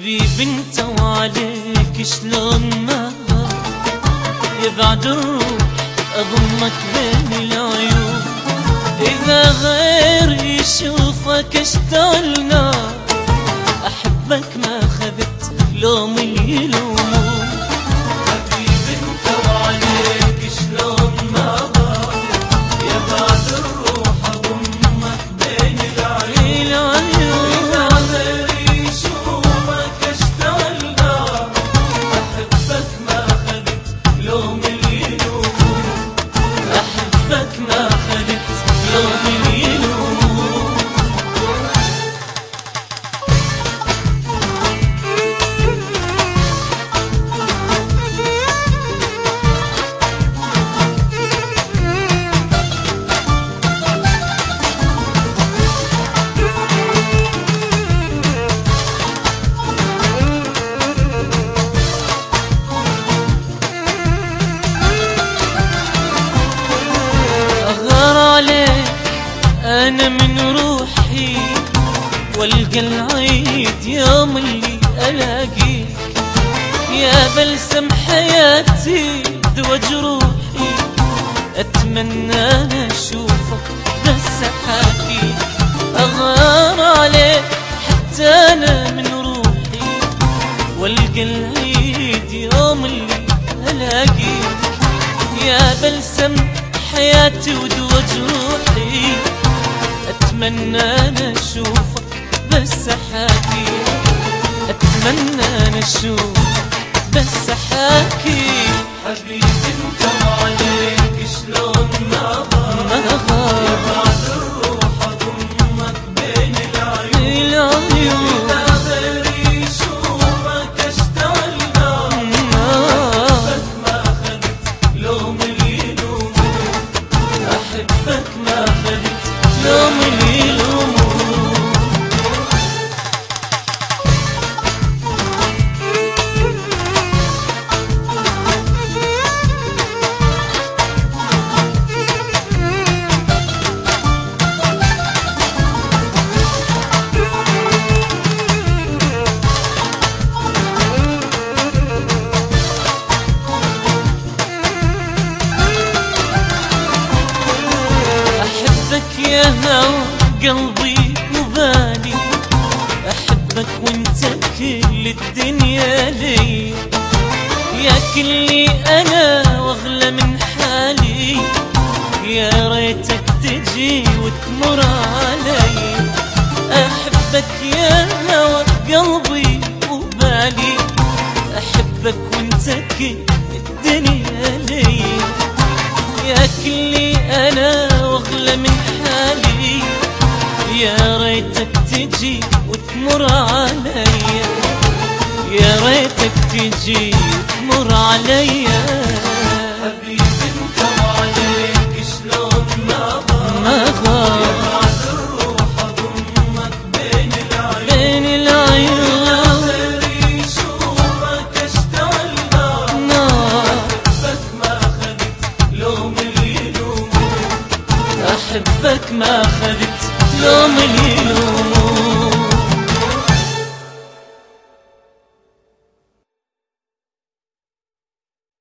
حبيبي انت وعليك شلون ما يبعد الروح اضمك بين العيون. اذا غير يشوفك اشتغلنا احبك ما خذت لوم يلومون. حبيبي انت وعليك شلون ما يبعد الروح اضمك بين العيون. اذا غير يشوفك اشتغلنا احبك ما خذت لوم يلومون. احبك ما خذت لوم يلومون. أنا من روحي والقى العيد يوم اللي ألاقيك يا بلسم حياتي دوا جروحي. أتمنى أنا أشوفك بس أحاكيك. أغار عليك حتى أنا من روحي والقى العيد يوم اللي ألاقيك يا بلسم حياتي ودوا جروحي. أتمنى أنا أشوفك بس أحاكي. أتمنى أنا أشوفك بس أحاكي. حبيبي انت وعليك شلون ما يبعد الروح أضمك بين العيون. إذا غير يشوفك اشتغلنا أحبك ما خذت لوم يلومون. أحبك ما خذت لوم يلومون. أحبك يا هوى قلبي وبالي. أحبك وانت كل الدنيا لي يا كلي أنا واغلى من حالي. يا ريتك تجي وتمر علي. أحبك يا هوى قلبي وبالي. أحبك وانت كل الدنيا لي يا كلي أنا واغلى من حالي. يا ريتك تجي وتمر علي. يا ريتك تجي وتمر علي. حبيبي انت وعليك شلون ما يبعد الروح اضمك بين العيون. إذا غير يشوفك اشتغلنا أحبك ما خذت لوم يلومون. أحبك ما خذت لوم يلومون.